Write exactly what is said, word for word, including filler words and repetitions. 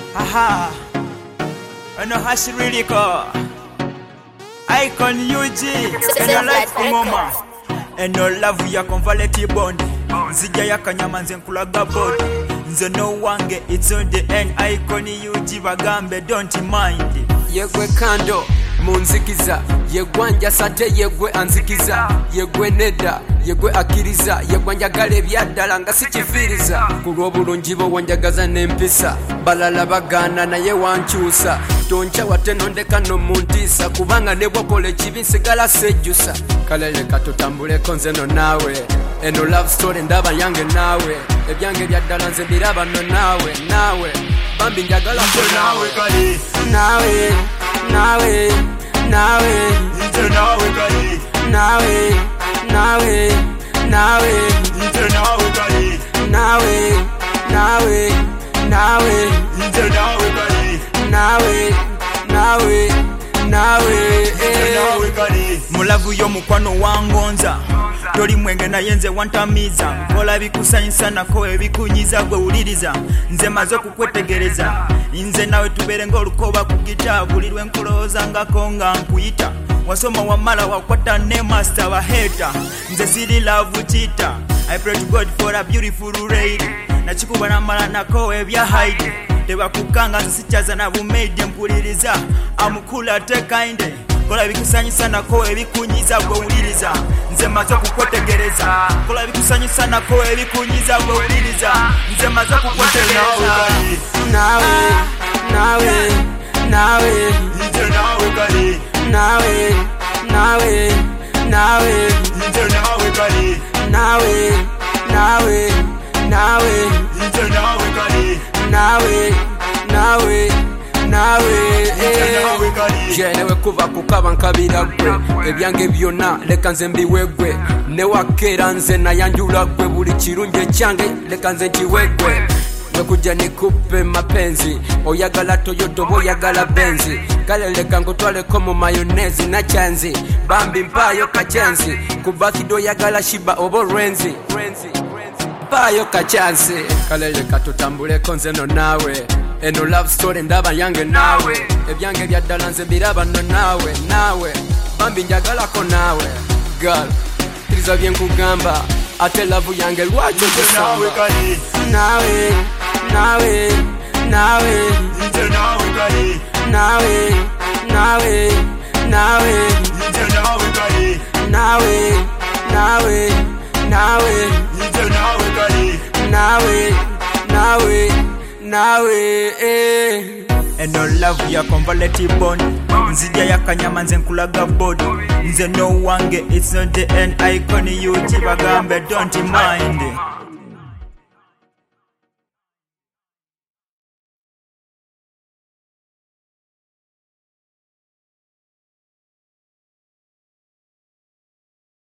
Haha, I know how she really call. Icon U G, and no life for mama. And no love ya convaleti bond. Zija ya kanyama nze nkulaga body. Nze no wange, it's on the end. Icon U G bagambe, don't mind. Yegwe kando, munzikiza. Yegwe njasate, yegwe anzikiza. Yegwe neda, yegwe akiriza. Yegwe njagala ebyaddala nga sikifiriza. Kulw'obulungi bwo wanjagaza n'empisa. Balala bagana naye wankyusa. Toncha wate nondeka no muntisa. Kubanga ne bwakola ekibi nsigala sejjusa. Kale leka tutambuleko nze no naawe. Eno love story ndaba yange naawe. Ebyange byaddala nze mbiraba no naawe. Naawe bambi njagala ko naawe kale. Naawe, naawe, naawe. Nze naawe kale. Naawe, naawe, naawe. Nze naawe kale. Naawe, naawe, naawe. Nze naawe kale. Naawe, naawe, naawe. Nze naawe kale. Mulavu yo mukwano wangonza. Toli mwenge naye nze wantamiza. Nkola bikusanyisa nako ebikunyiza gwe wuliriza. Nze maze okukwetegereza. Nze nawe tubeere ng'olukoba ku gita. Buli lwe nkulowooza ngako nga nkuyita. Wasoma wamala wakwata ne master baheta. Nze siri love cheater. I pray to God for a beautiful lady. Nakikuba namala nako ebya hide. Tebakukanga nze sikyaza na bumeide mpuliriza. Amukula te kind. Kola bikusanyisa nako ebikunyiza gwe wuliriza. Nze maze okukwetegereza. Kola bikusanyisa nako ebikunyiza gwe wuliriza. Nze maze okukwetegereza. Naawe, naawe, naawe. Nze naawe kale. Naawe, naawe, naawe. Nze naawe kale. Naawe, naawe, naawe. Nze naawe kale. Naawe, naawe, naawe. Nze naawe kale. Jenewe kuva kukaba nkabira gwe. Ebyange byonna leka nze mbiwegwe. Newakeera nze nayanjula gwe. Buli kirungi ekyange leka nze nkiwegwe. Nekuja nikupe mapenzi. Oyagala Toyota oba oyagala Benzi. Kale leka ngutwaleko mu mayonezi na chanzi. Bambi mpayo kachansi. Kubaki oyagala Shiba oba Renzi. Mpayo kachansi. Kale leka tutambuleko nze no naawe. Eno love story ndaba yange naawe. Ebyange byaddala nze mbiraba no naawe. Naawe bambi njagalako naawe. Girl, tiriza byenkugamba. Ate love yange lwaki okusamba. Naawe, naawe, naawe. Nze naawe kale. Naawe, naawe, naawe. Nze naawe kale. Naawe, naawe, naawe. Nze naawe kale. Naawe, naawe, naawe. Eno love ya convaleti bond. Nzija ya kanyama nze nkulaga body. Nze no wange, it's not the end. Icon U G bagambe, don't mind.